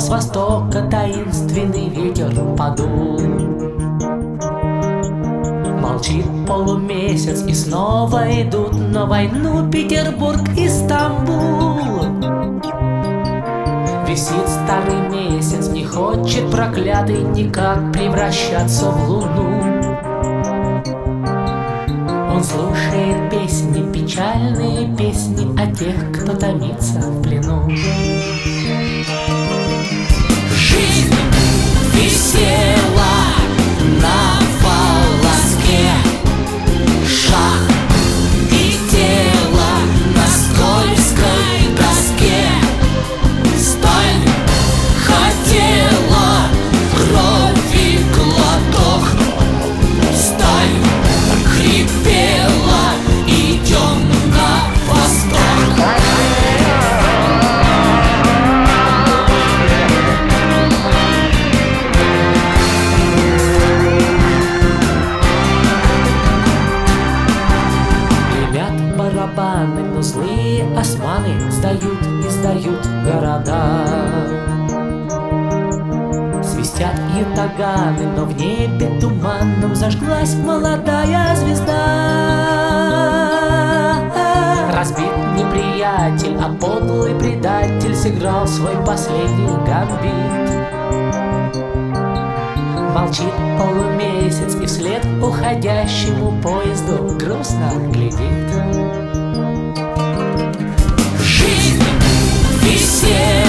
с востока таинственный ветер подул. Молчит полумесяц, и снова идут на войну Петербург и Стамбул. Висит старый месяц, не хочет проклятый никак превращаться в луну. Он слушает песни, печальные песни о тех, кто томится в плену. Жизнь висела на волоске, шаг и тело на скользкой доске. Сталь хотела крови глоток, сталь хрипела: идем на восток. Гремят барабаны, но злые османы сдают и сдают города. Свистят ятаганы, но в небе туманном зажглась молодая звезда. Разбит неприятель, а подлый предатель сыграл свой последний гамбит. Молчит полумесяц и вслед уходящему поезду грустно глядит. Жизнь висела